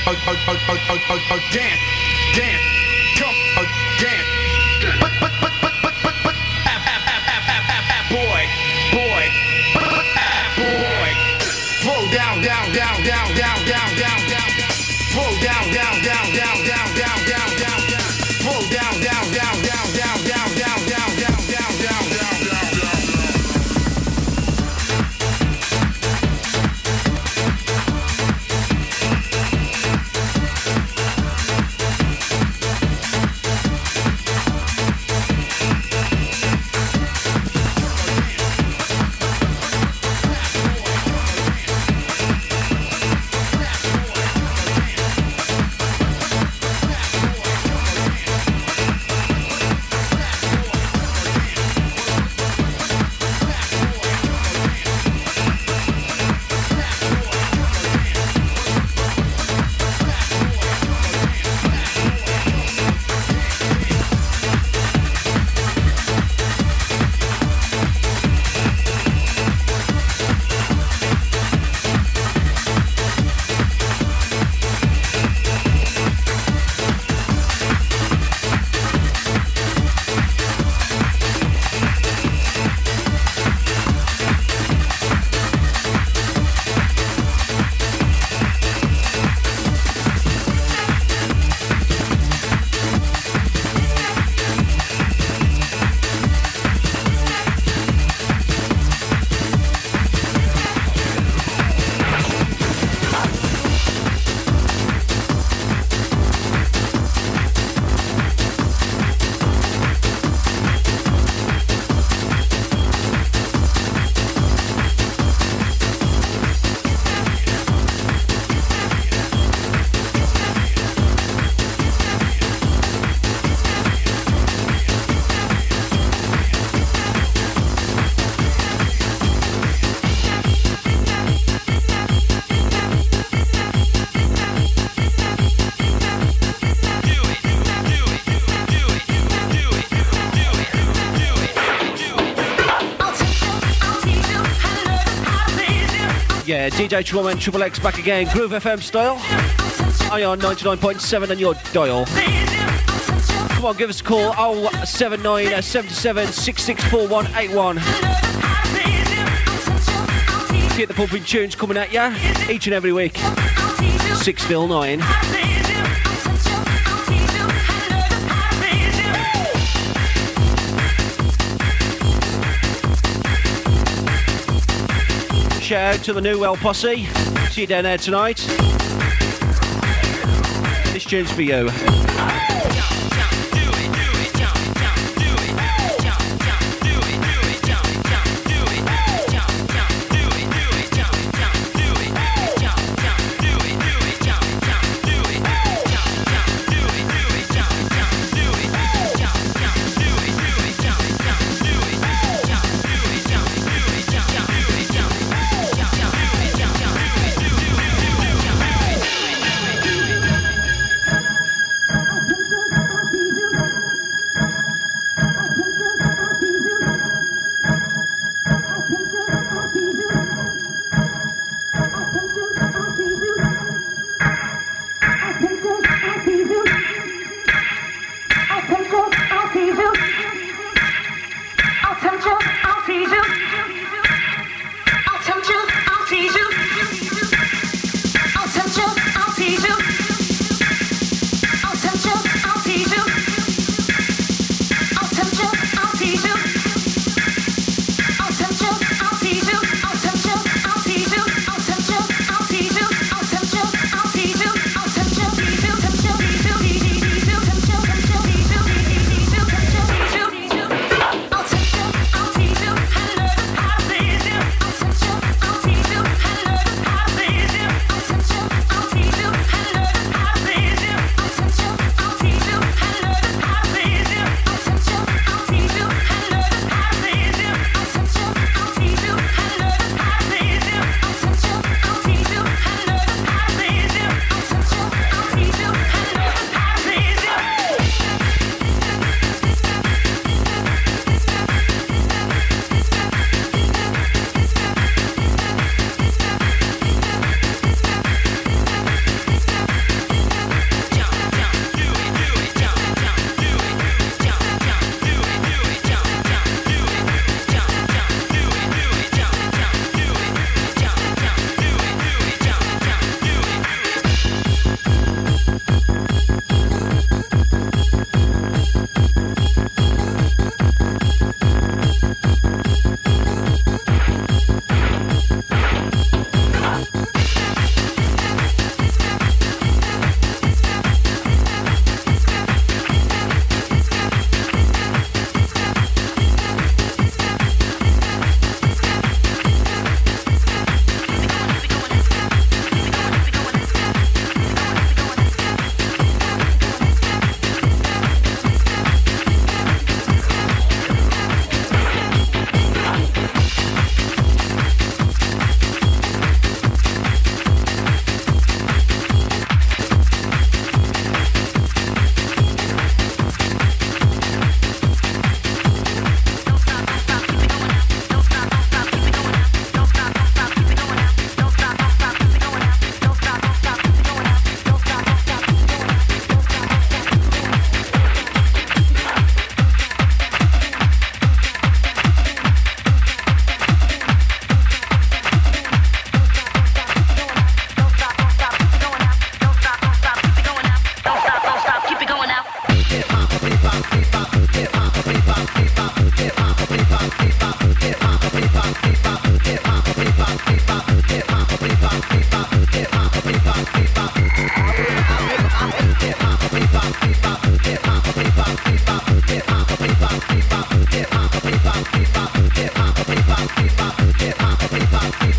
Dance, dance, come, dance. Boy, boy, boy. Throw down, down, down, down, down, down, down, down. Throw down, down, down, down, down, down, down, down, down. Throw down, down, down, down, down, down, down, down, down, down, down, down, down. Yeah, DJ Trollman, Triple X back again, Groove FM style. Ion 99.7 on your dial. Come on, give us a call, 079 77 664181. Get the pumping tunes coming at ya each and every week, 6 till 9. Shout out to the New Well posse. See you down there tonight. This tune's for you.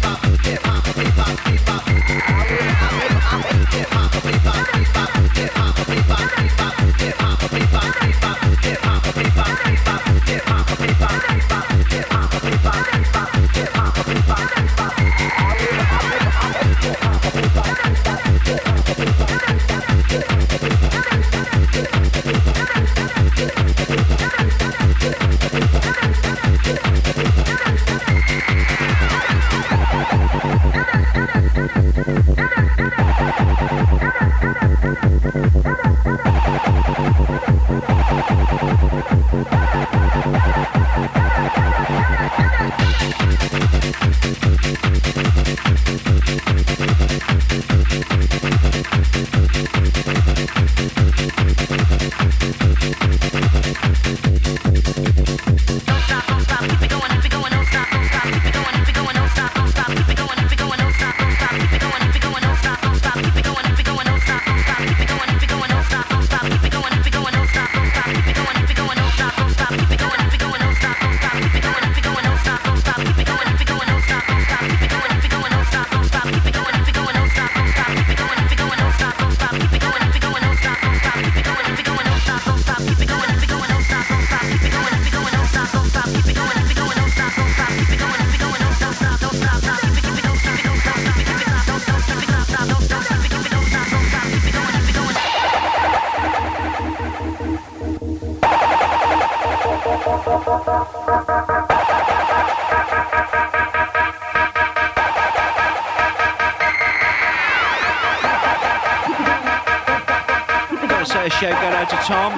A shout going out to Tom.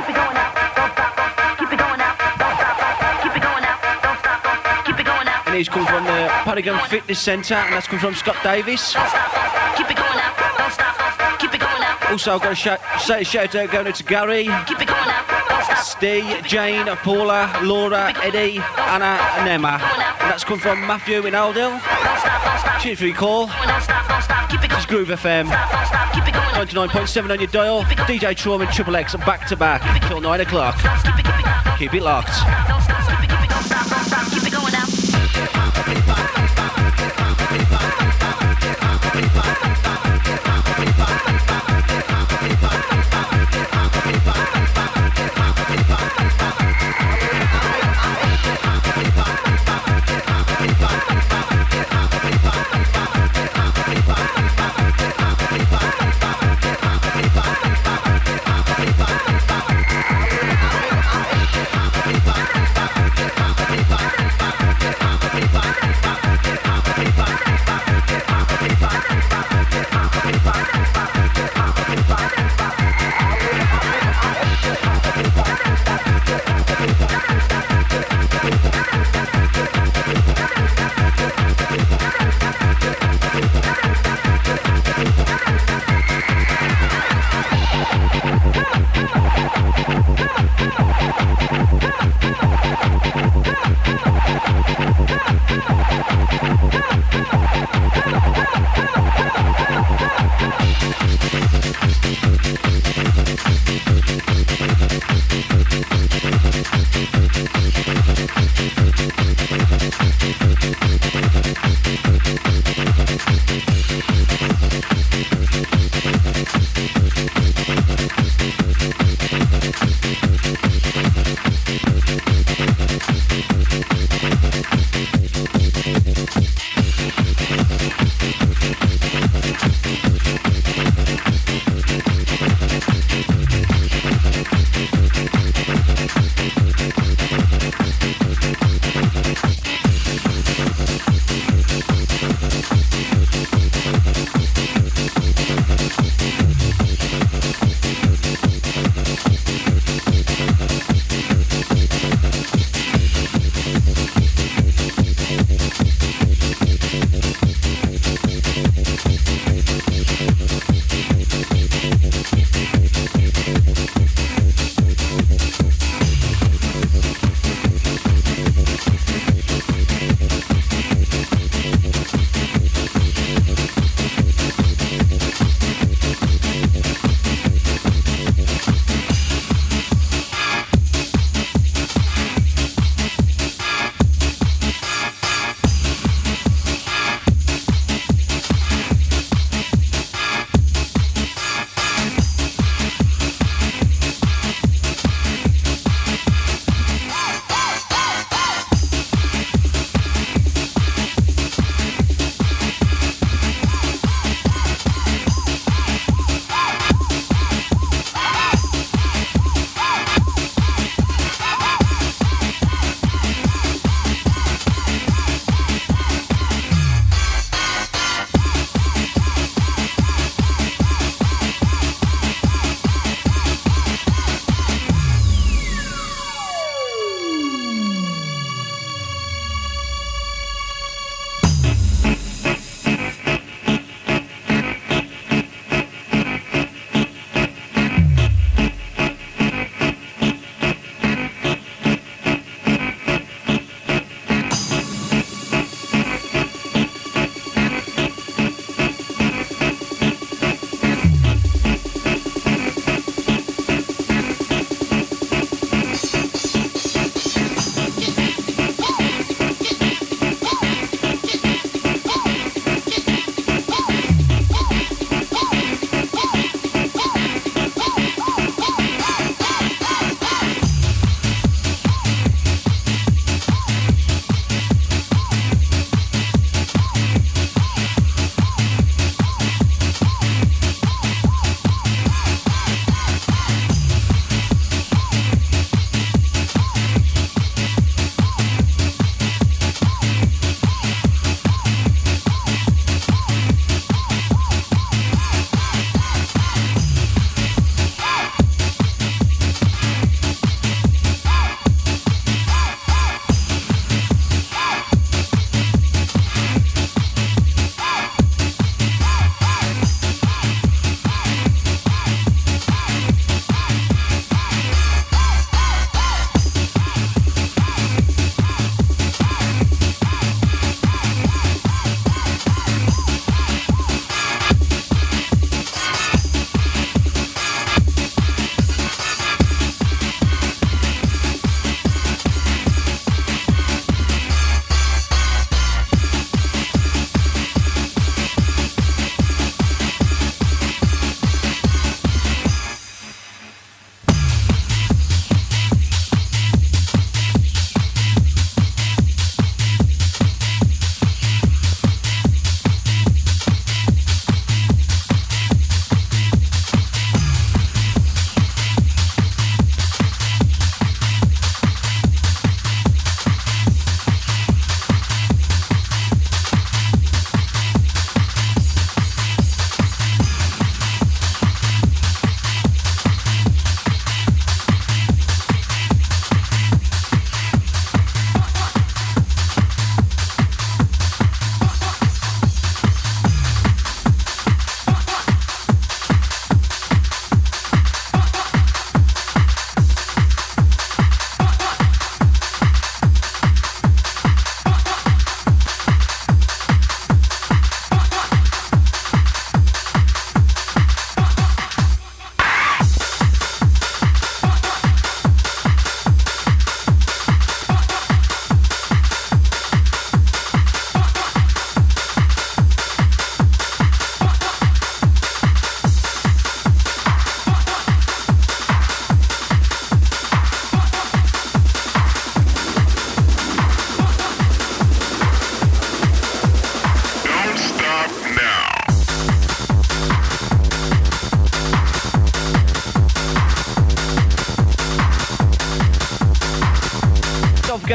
And he's come from the Paragon Fitness Centre, and that's come from Scott Davis. Also, I've got a shout out going out to Gary, Steve, Jane, Paula, Laura, Eddie, Anna, and Emma. And that's come from Matthew in Aldhill. Cheers for your call. This is Groove FM. 99.7 on your dial. DJ Traum and Triple X back to back till 9 o'clock. Keep it locked.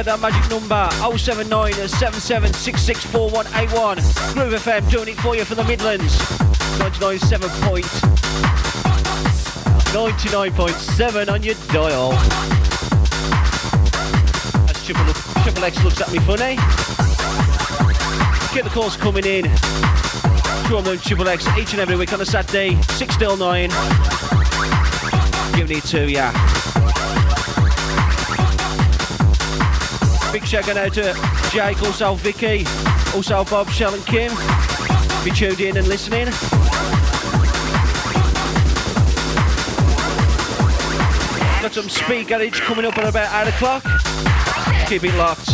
get that magic number 079 77664181. Groove FM doing it for you for the Midlands. 99.7 on your dial. As Triple X looks at me funny. Get the calls coming in. Through on Triple X each and every week on a Saturday, 6 till 9. Giving it to ya. Big shout out to Jake, also Vicky, also Bob, Shell and Kim. Be tuned in and listening. Got some Speed Garage coming up at about 8 o'clock. Keep it locked.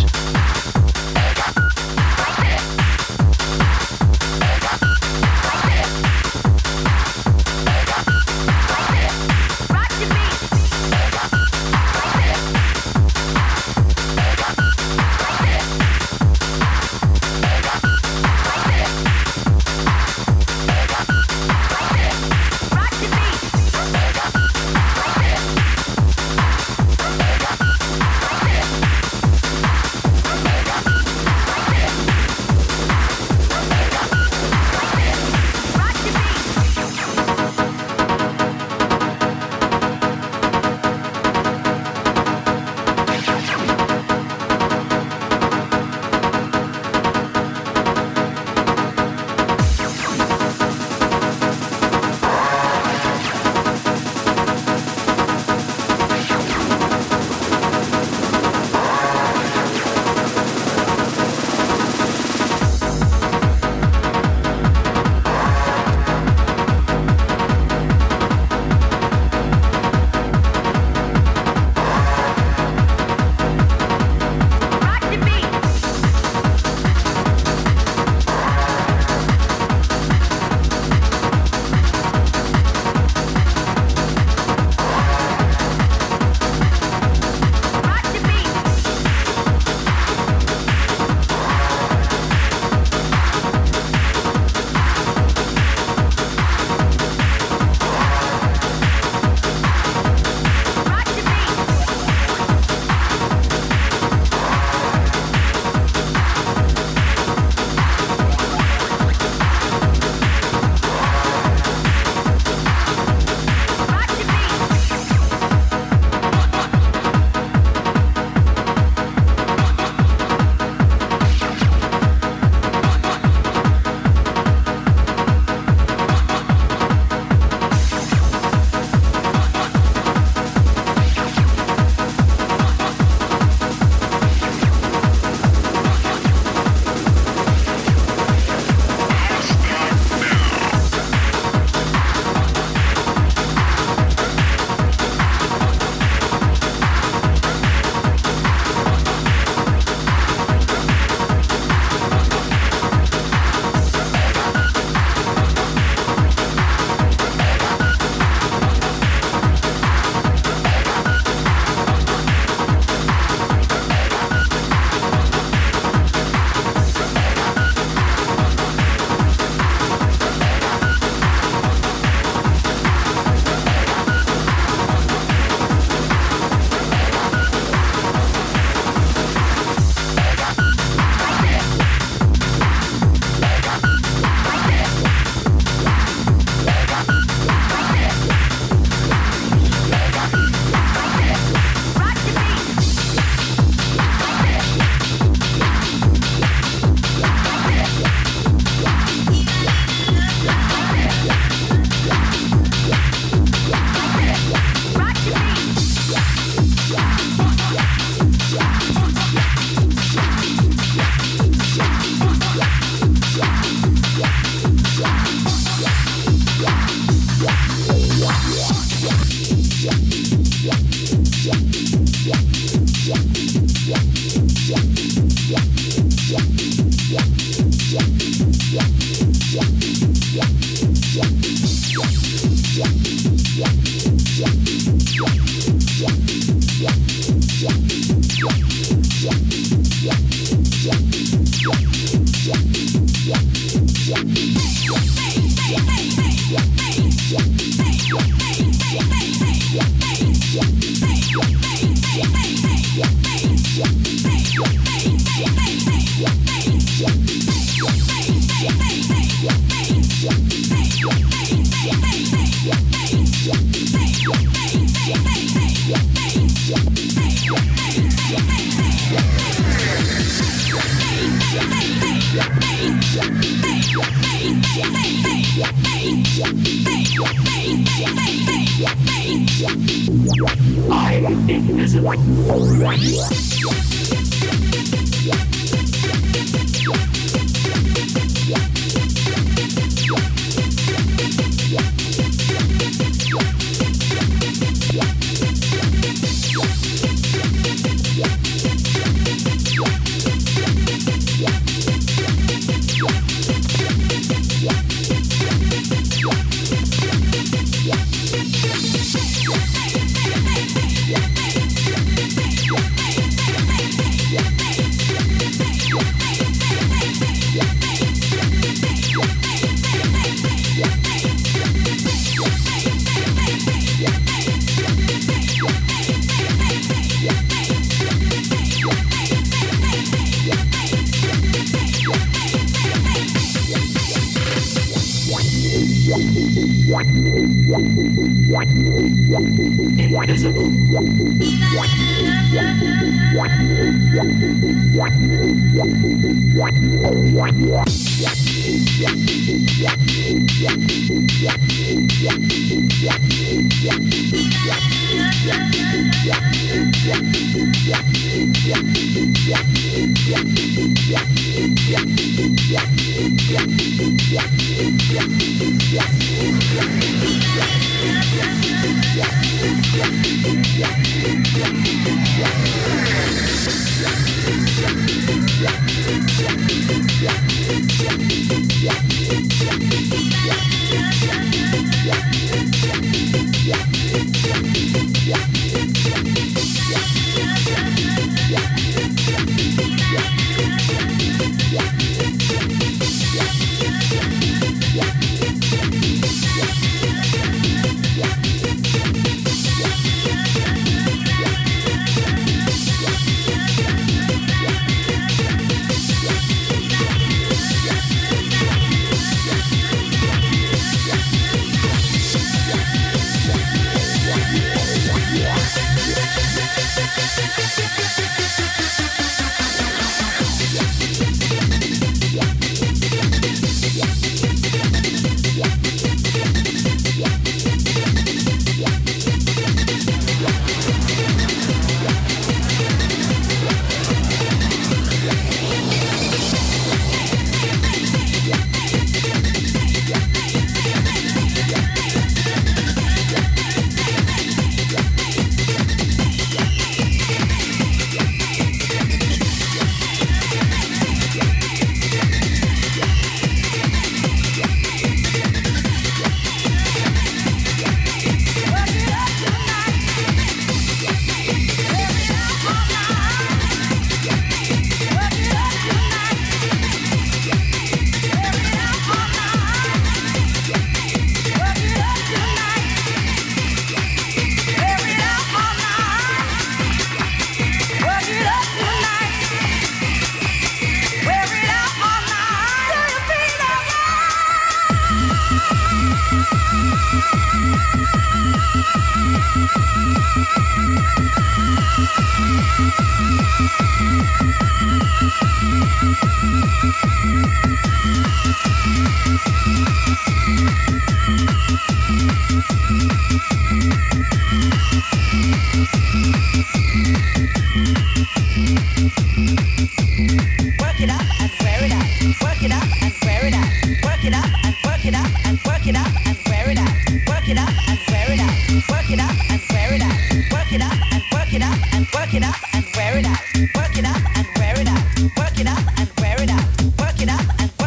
Work it up and wear it out. Work it up and wear it out. Work it up and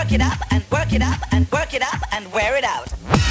work it up and work it up and work it up and wear it out.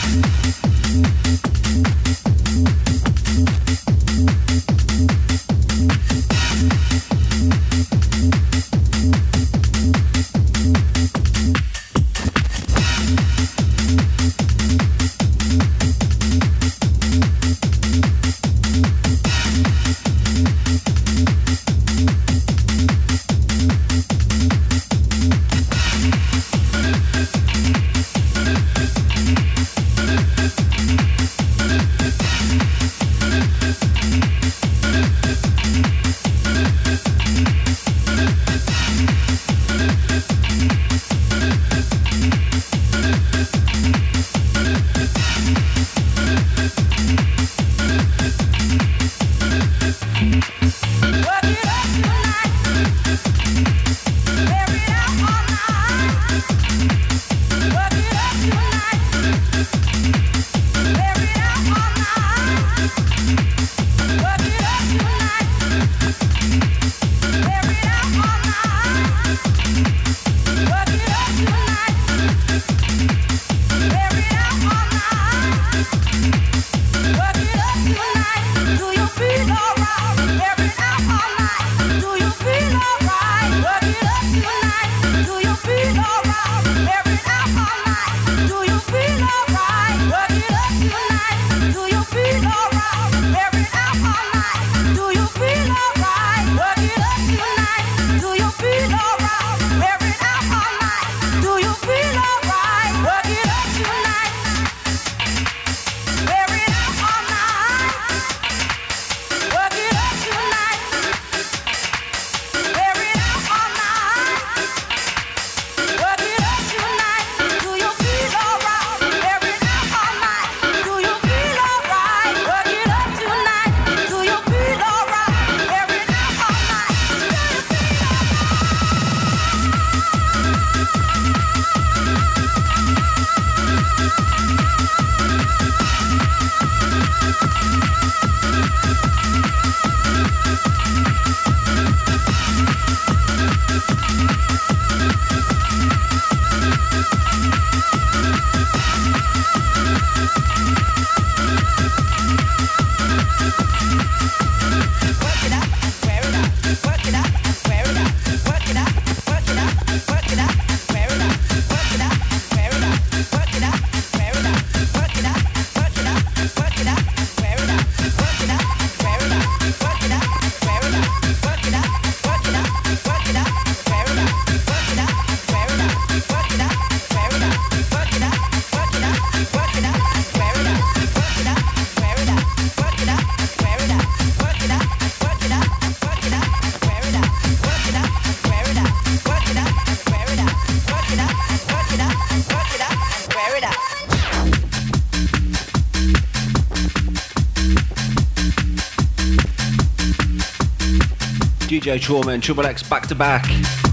DJ Trauma and Triple X back to back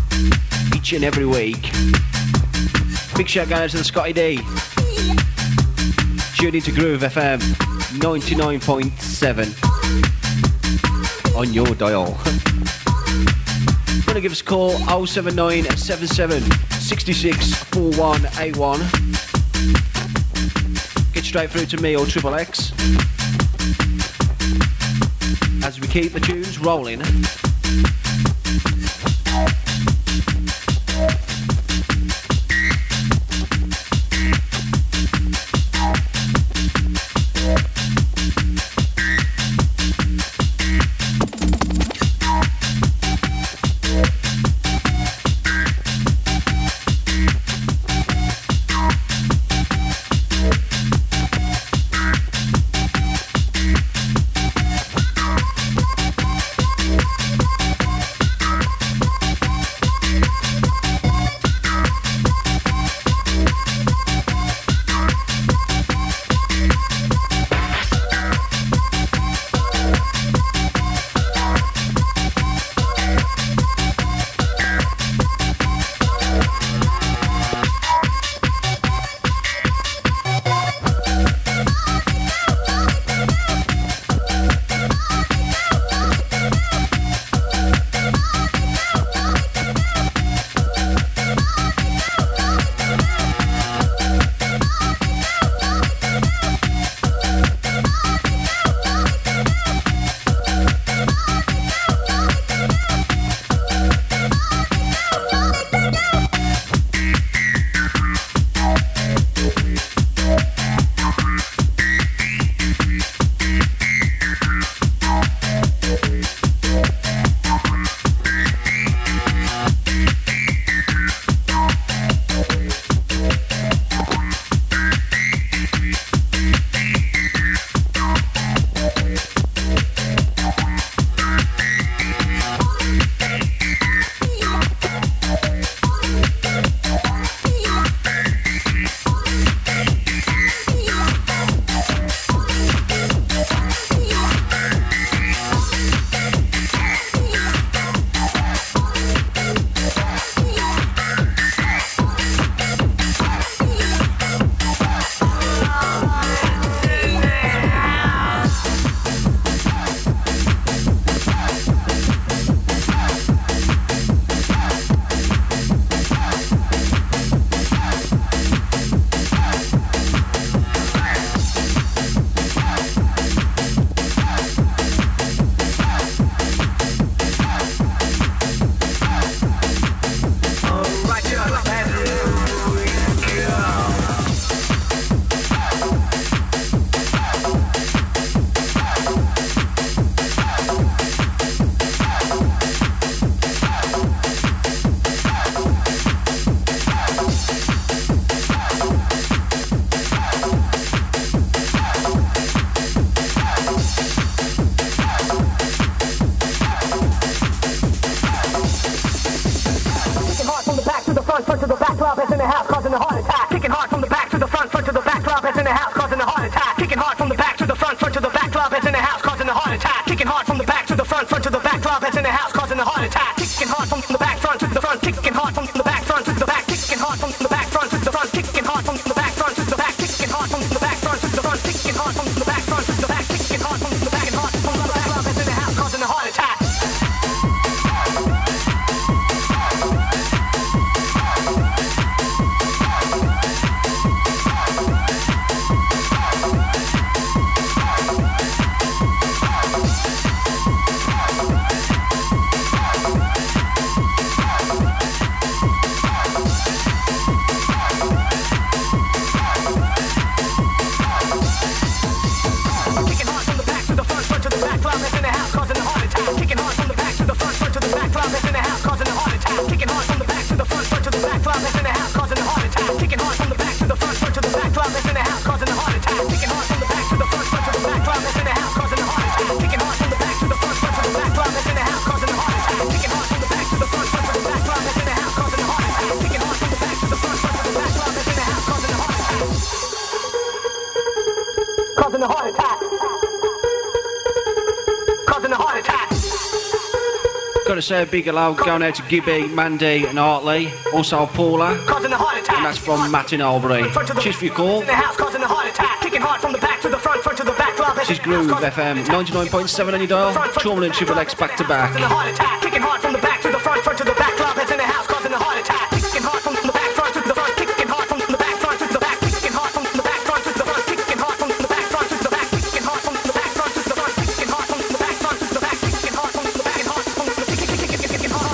each and every week. Big shout going out to the Scotty D. Tune into Groove FM 99.7 on your dial. Want to give us a call 07977 66 4181. Get straight through to me or Triple X as we keep the tunes rolling. causing a heart attack. Kicking hard from the back to the front, front to the back. Club is in the house, causing a heart attack. Kicking hard from the back to the front, front to the back. Club is in the house, causing a heart attack. Kicking hard from the back to the front, front to the back. Club is in the house, causing a heart attack. Kicking hard from the back, front to the front. Kicking hard from the back, front to the back. Kicking hard from the back, front to the front. Kicking hard from the back, front to the back. Kicking hard from the back, front to the front. Kicking hard from the back, front to the back. Kicking hard from the back, and hard from the back. Club is in the house, causing a heart attack. Causing a heart attack. Causing a heart attack. Gotta say a big hello going out to Gibby, Mandy and Hartley. Also Paula. Causing a heart attack. And that's from Matt in Albury. Cheers for your call. In the house, causing a heart attack. Kicking hard from the back to the front, front to the back. Club This is Groove FM 99.7 on your dial. Chorman and Triple X back to back. Causing a heart attack. Kicking hard from the back to the front, front to the back. Club is in the house, causing a heart attack. Kicking hard from the back, front to the front. Kicking hard from the back, front to the back. Kicking hard from the back, front to the front. Kicking hard from the back, front to the back. Kicking hard from the back, front to the front. Kicking hard from the back, front to the back. Kicking hard from the back, and hard from the back. Kicking hard.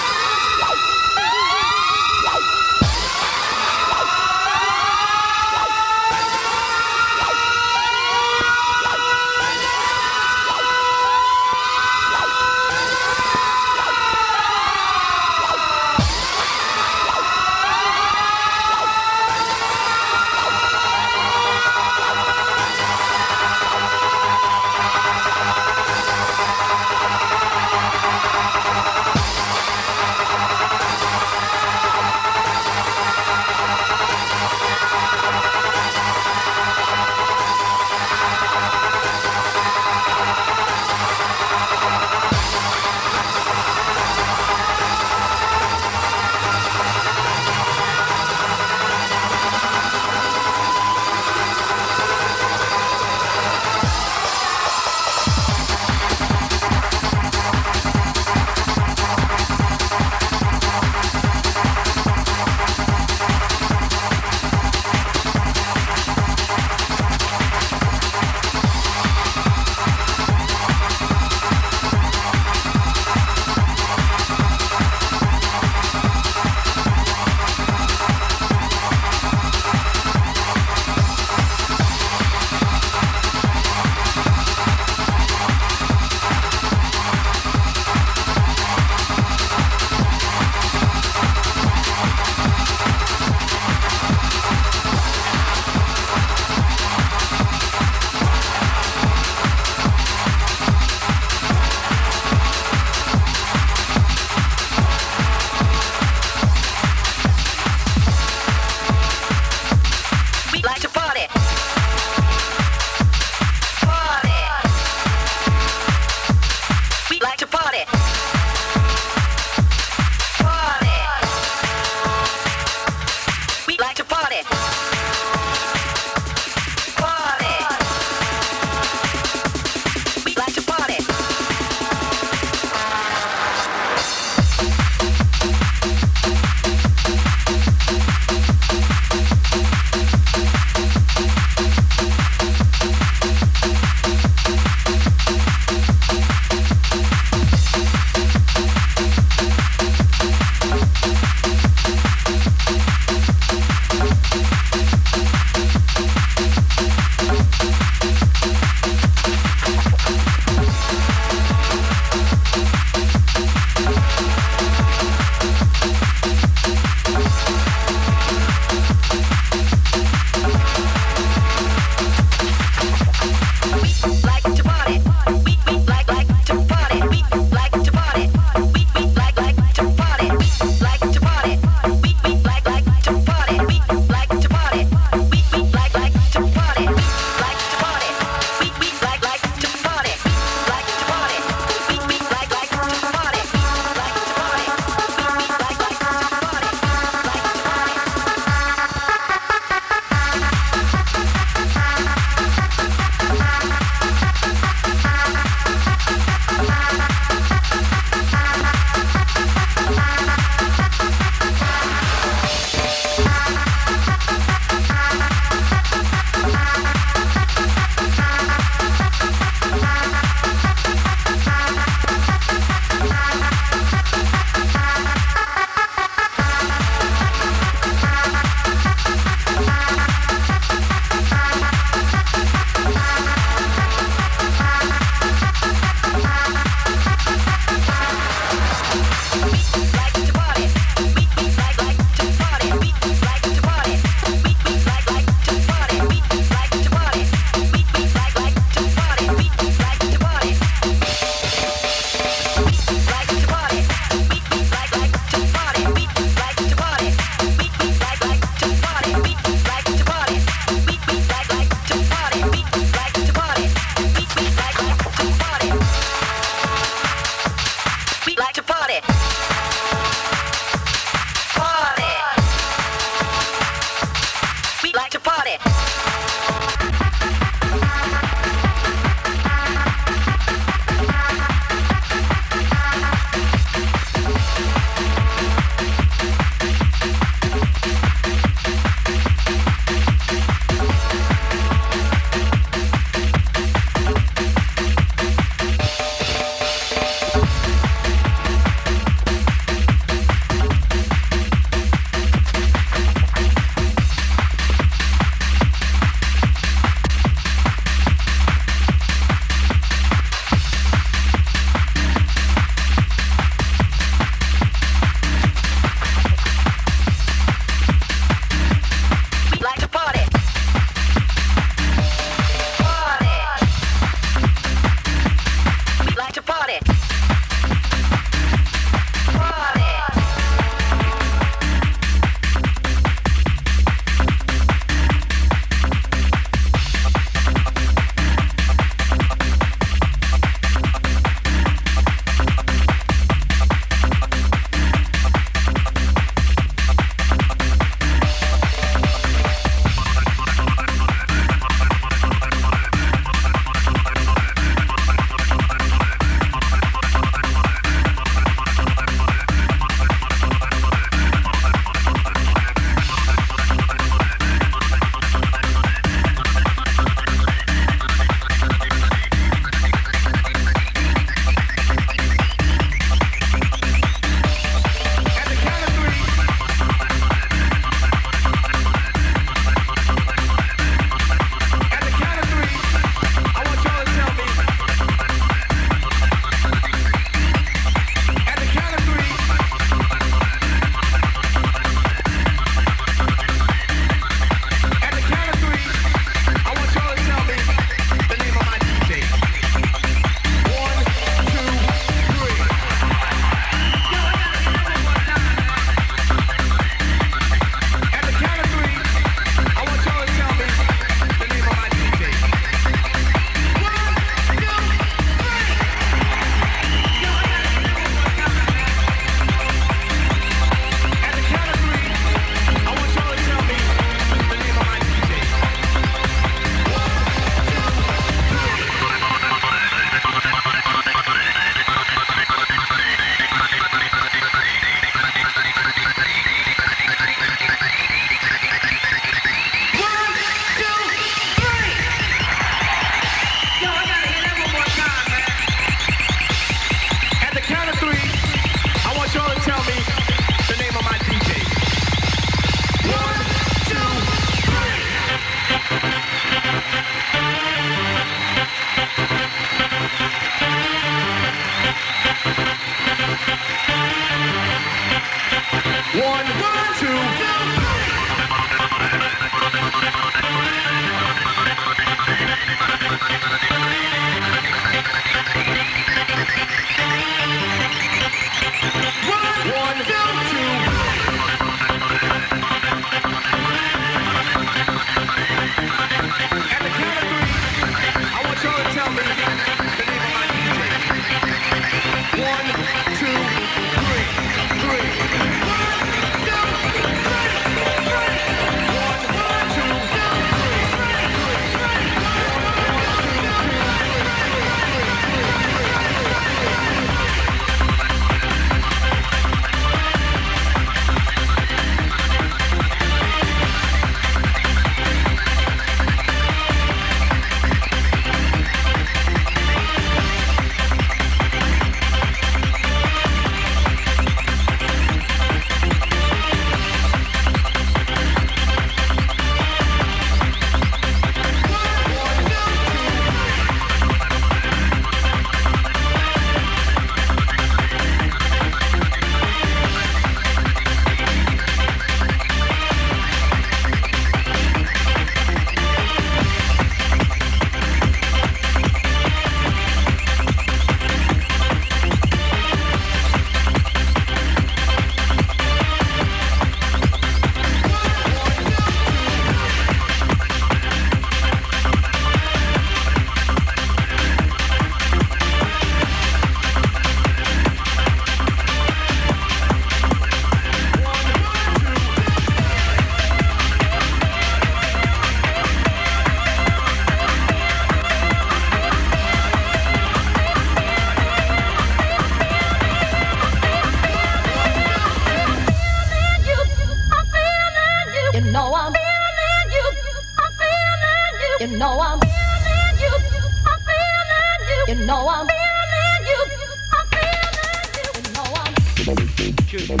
know I'm feeling you. I'm feeling you. You know I'm feeling you. I'm feeling you. You know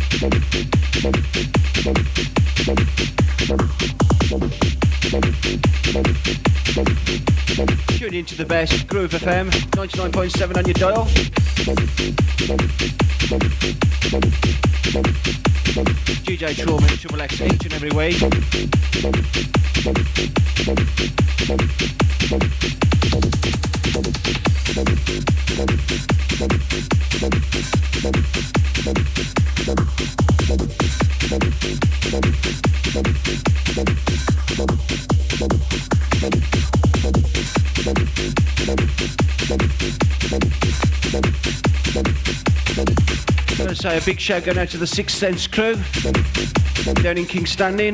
Tune into the best Groove FM 99.7 on your dial. DJ Trauma and Triple X each and every week. I'm going to say a big shout going out to the Sixth Sense crew down in King's Standing.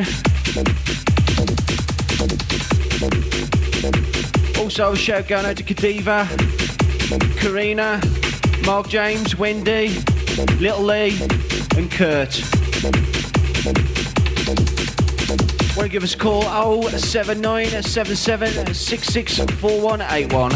Also a shout going out to Kadiva, Karina, Mark James, Wendy, Little Lee and Kurt. Want to give us a call 07977 664181.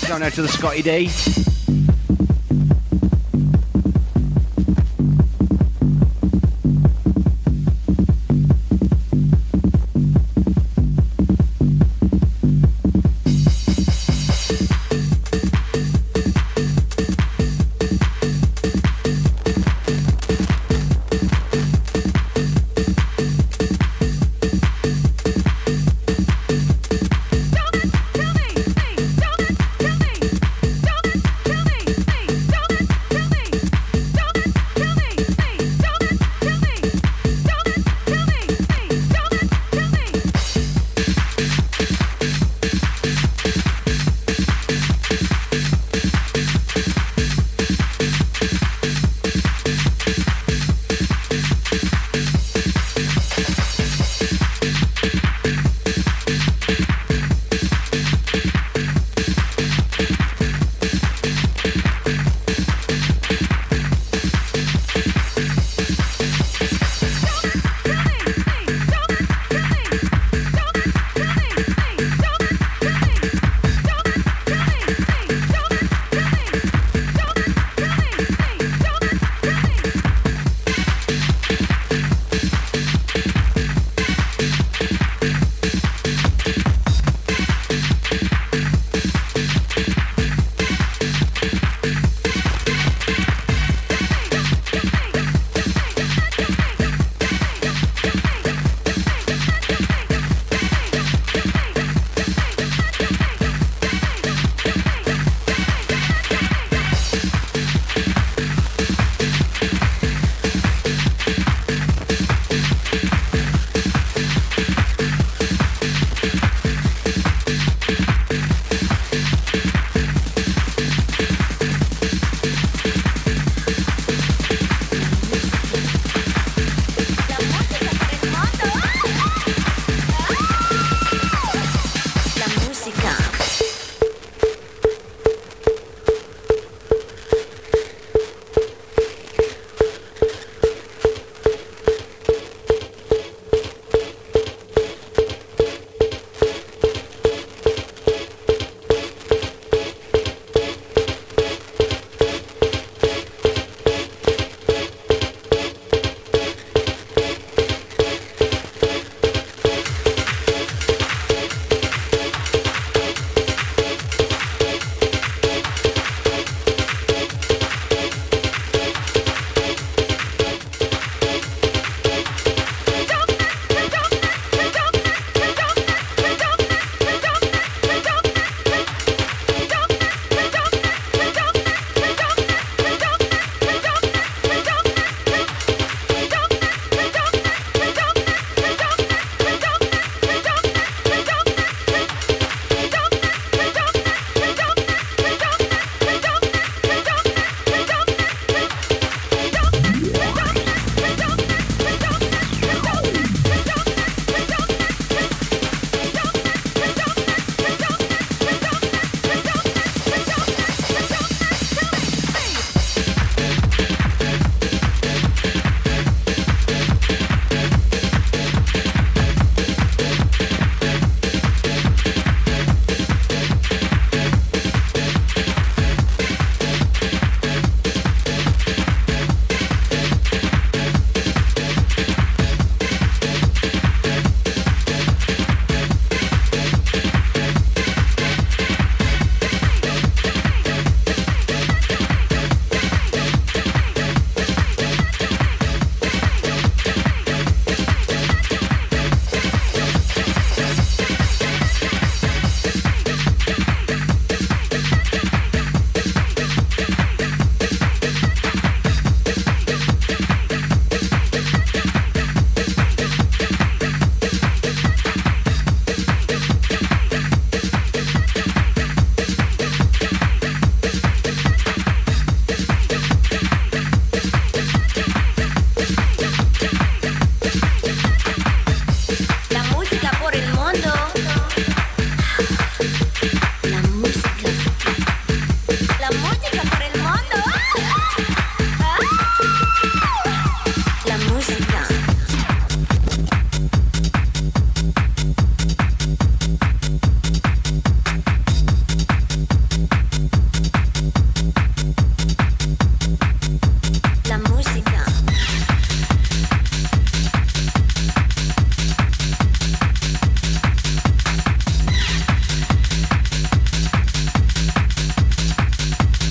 Going out to the Scotty D. Tell me.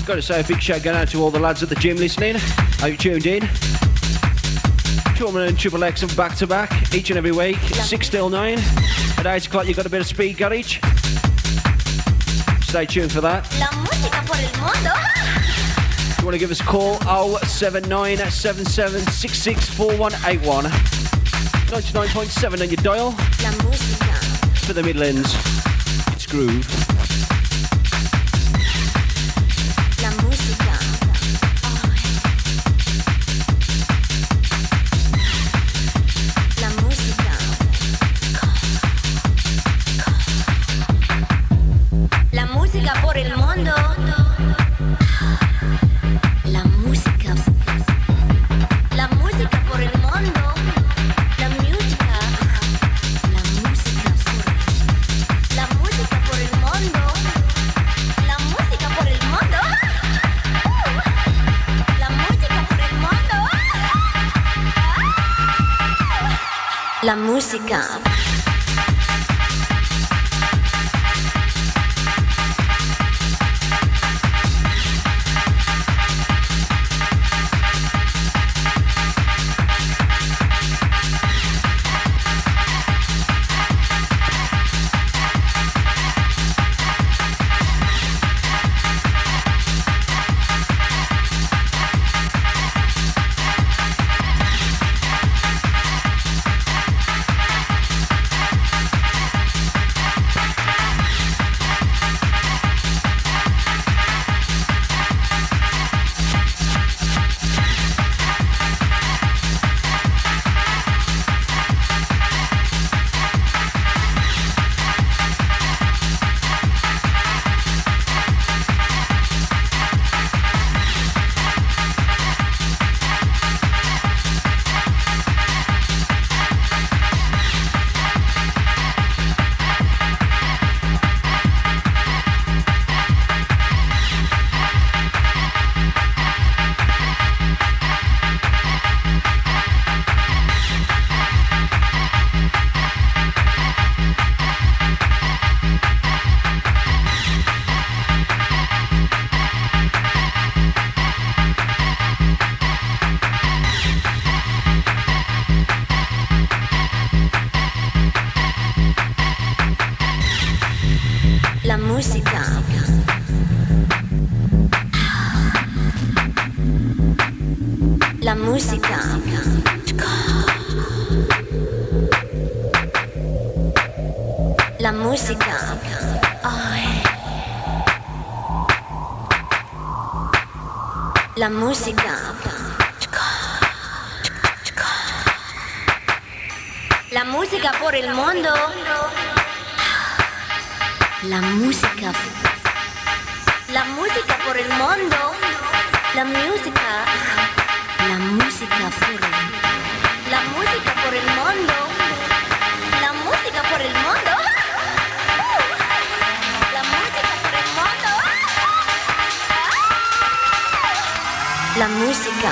Got to say a big shout going out to all the lads at the gym listening. Hope you tuned in. Torment and Triple X are back to back each and every week, 6 till 9. At 8 o'clock you've got a bit of speed garage. Stay tuned for that. La música por el mundo. If you want to give us a call, 07977664181. 99.7 on your dial. La música. For the Midlands, it's Groove. La música. La música. La música por el mundo. La música. La música por el mundo. La música. La música por la música por el mundo. La música por el mundo. La música por el mundo. La música. La música. La música. La música. Ay. La música. La música por el mundo. La música. La música por el mundo. La música. La música por el La música por el mundo. La música por el mundo. La música por el mundo. La música.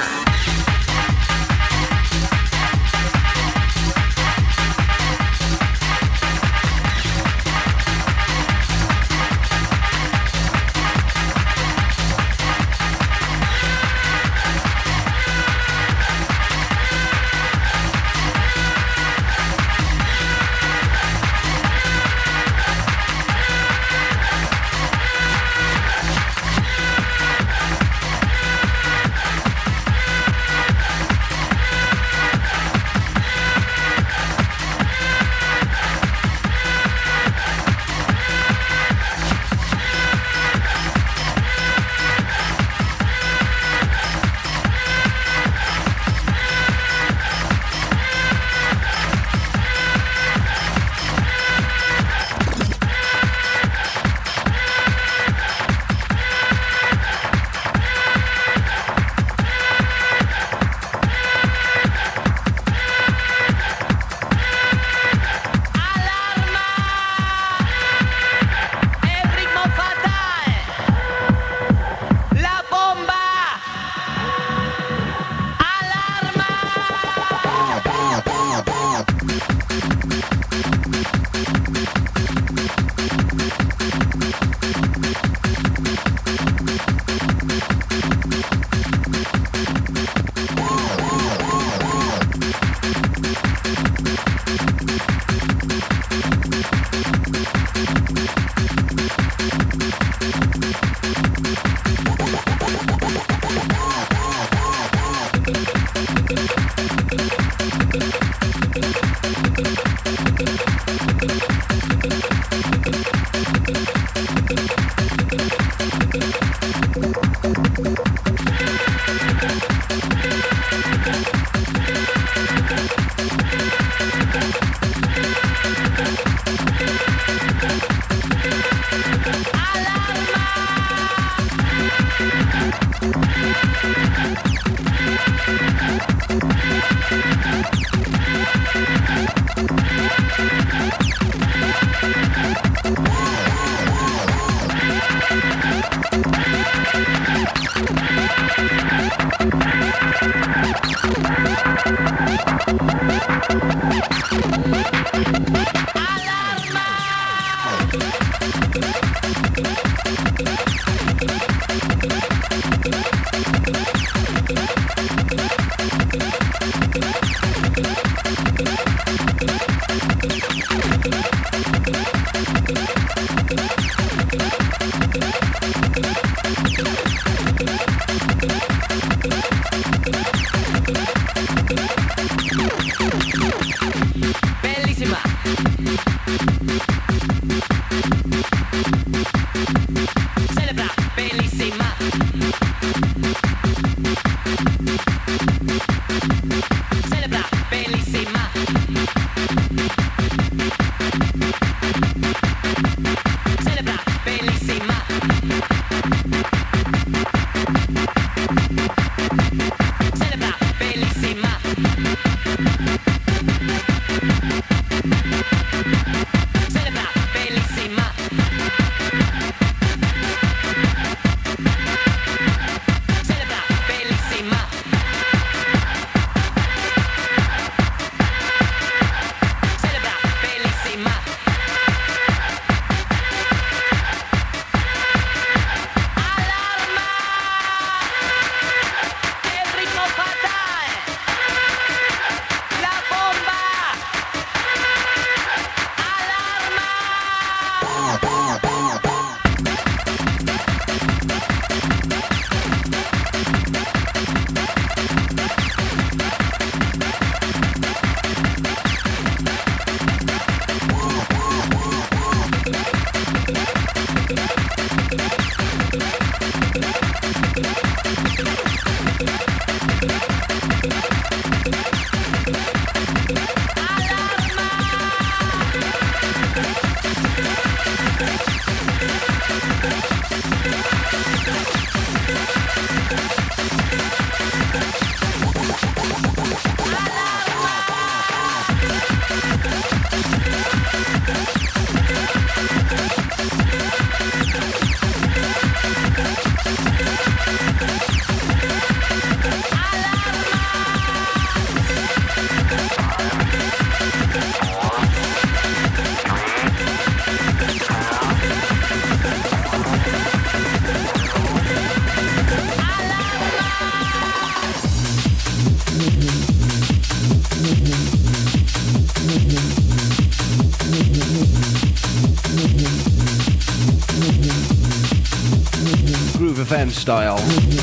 FM style.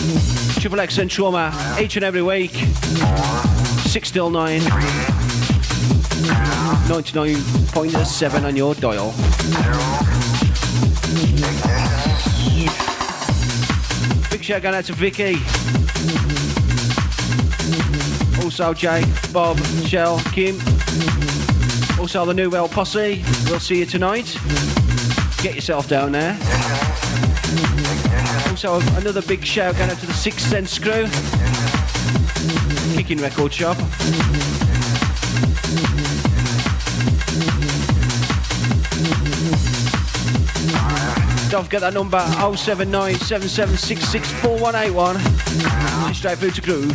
Triple X and Trauma each and every week, 6 till 9, 99.7 on your dial. Big shout going out to Vicky, also Jake, Bob, Shell, Kim, also the New Well Posse. We'll see you tonight. Get yourself down there. Also another big shout going out to the Sixth Sense crew, Kicking Record Shop. Don't forget that number 07977664181. Just straight through to Groove.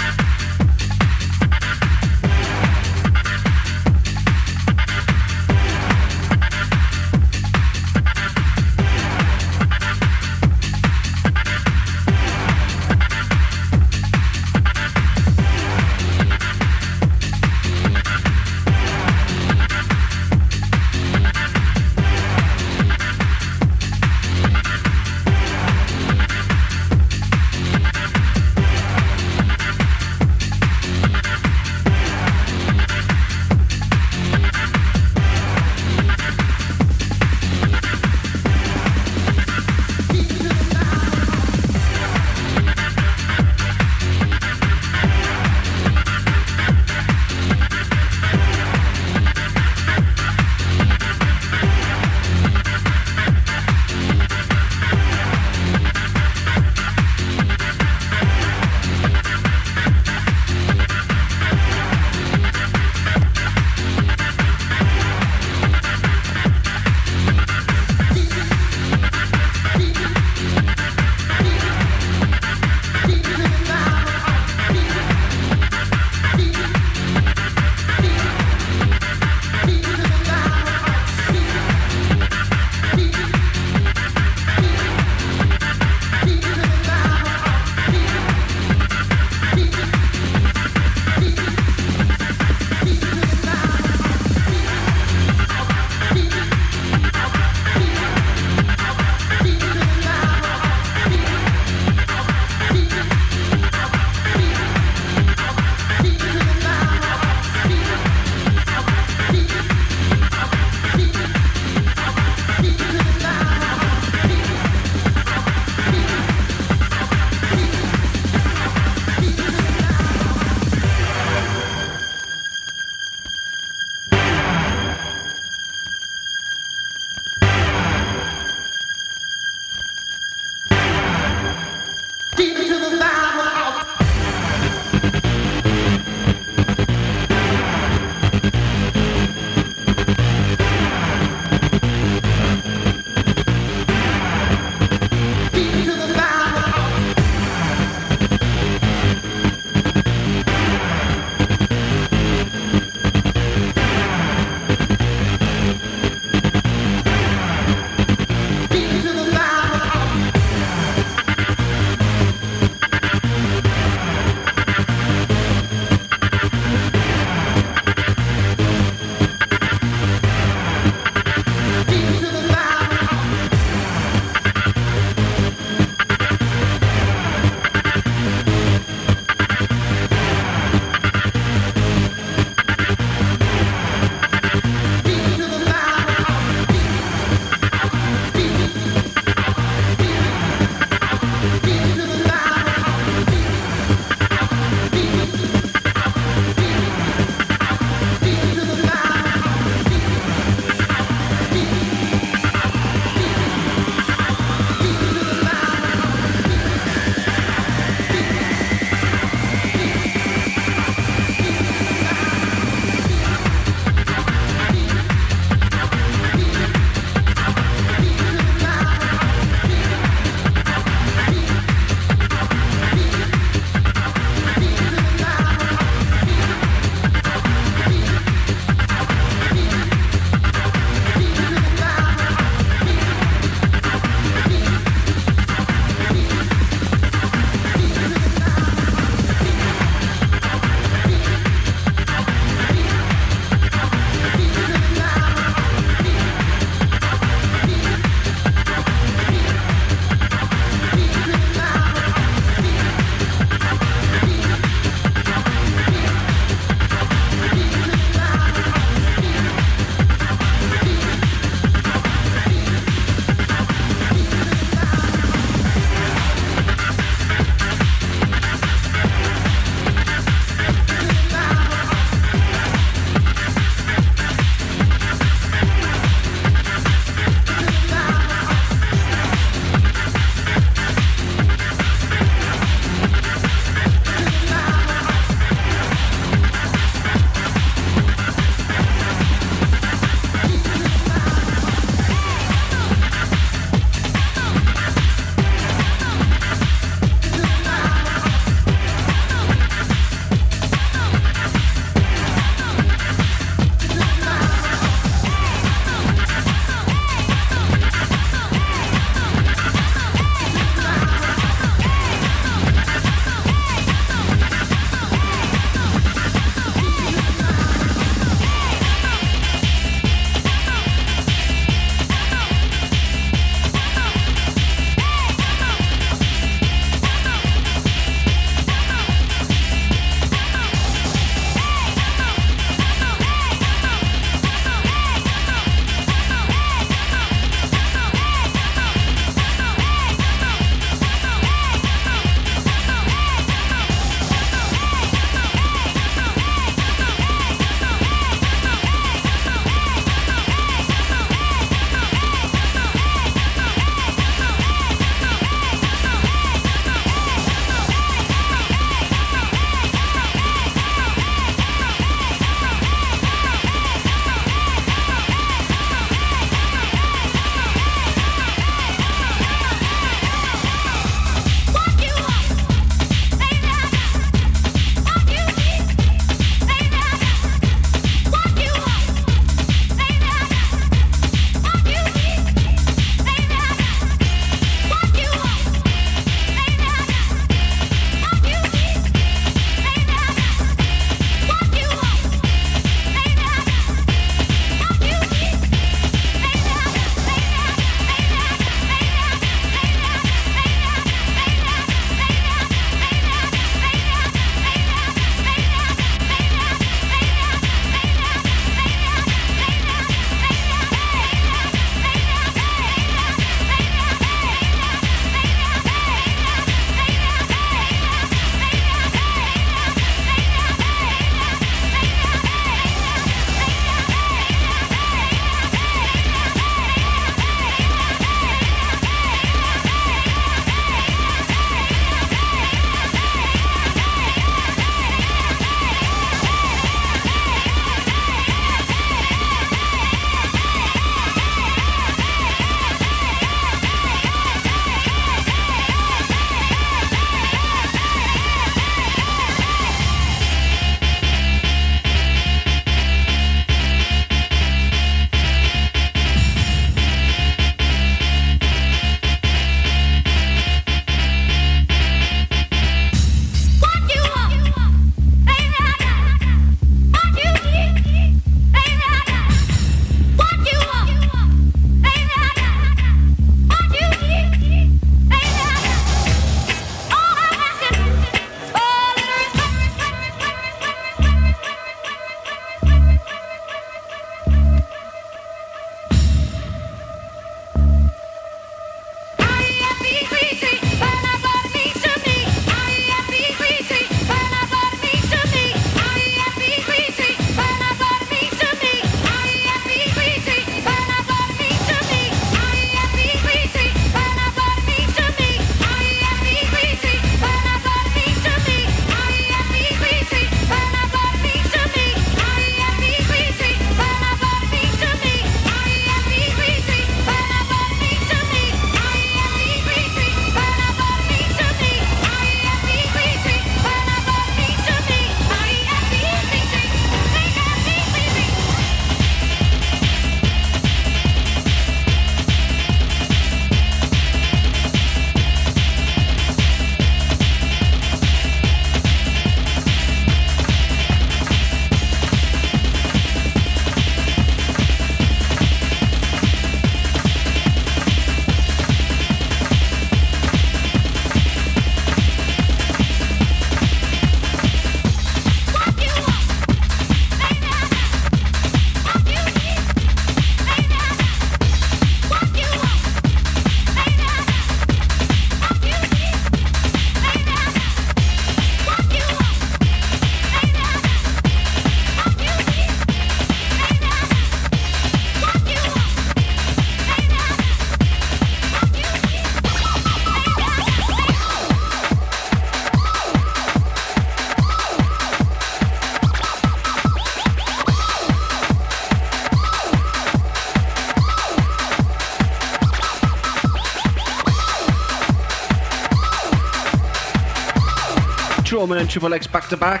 Truman and Triple X back to back.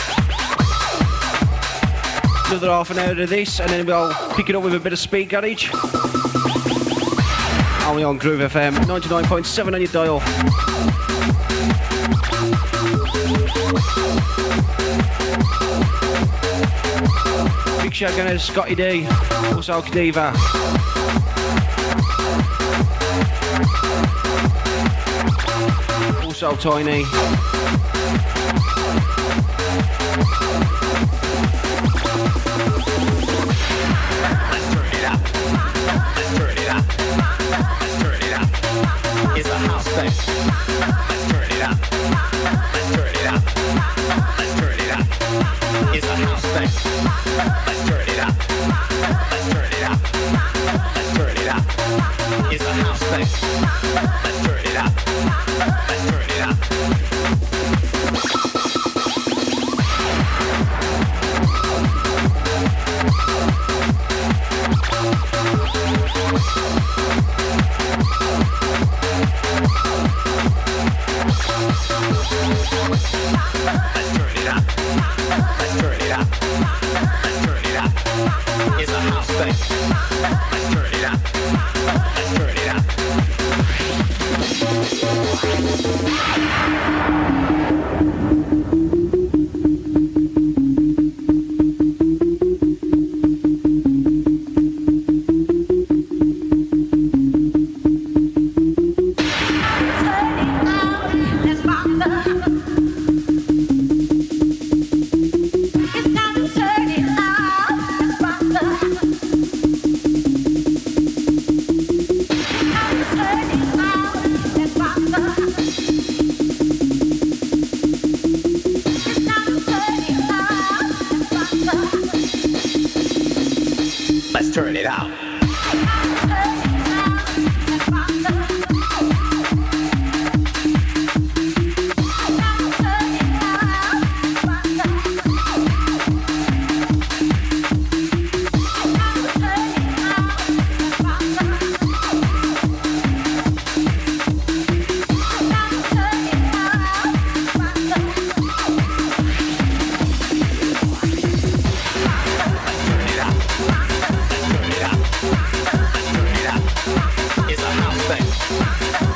Another half an hour of this, and then we'll pick it up with a bit of Speed Garage. Only on Groove FM, 99.7 on your dial. Big shout out to Scotty D, also Kadiva. Also Tiny. It's a house thing. Let's turn it up. Let's turn it up. Let's turn it up. It's a house thing. Let's turn it up. Let's turn it up. Let's turn it up. It's a house thing. Let's turn it up. Let's turn it up. Turn it out. It's a house thing.